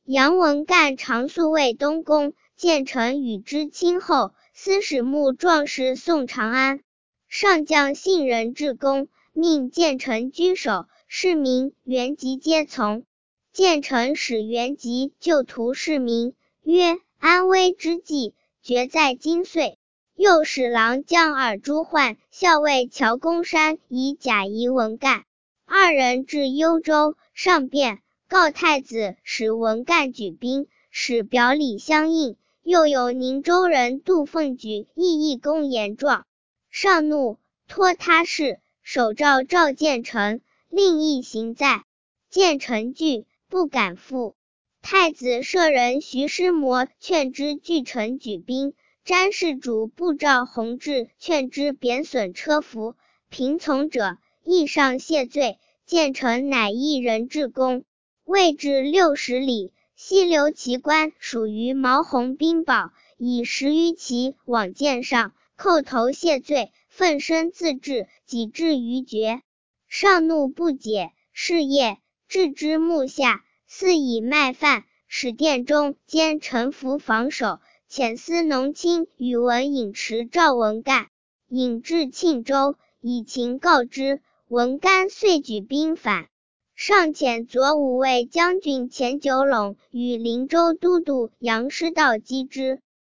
杨文干常宿卫东宫，建成与之亲厚，司使目壮士宋长安。上将信任至公，命建成居守，市民原籍皆从。建成使原籍就图市民，曰：安危之计，决在今岁。又使郎将尔朱焕、校尉乔公山以假疑文干。二人至幽州，上便告太子，使文干举兵，使表里相应。又有宁州人杜凤举议公言状，上怒，托他事，手诏赵建成，令一行在。建成惧，不敢赴。太子舍人徐师摩劝之据城举兵，詹事主布赵弘志劝之贬损车服，平从者亦上谢罪。建成乃一人至宫，未至60里，西流骑官属于毛弘兵保，以10余骑往见上，叩头谢罪，奋身自治，己至于决。上怒不解，是夜置之幕下，肆以卖饭，使殿中兼臣服防守。遣司农卿宇文引持赵文干，引至庆州，以情告之。文干遂举兵反。上遣左武卫将军钱九陇与灵州都督杨师道击之。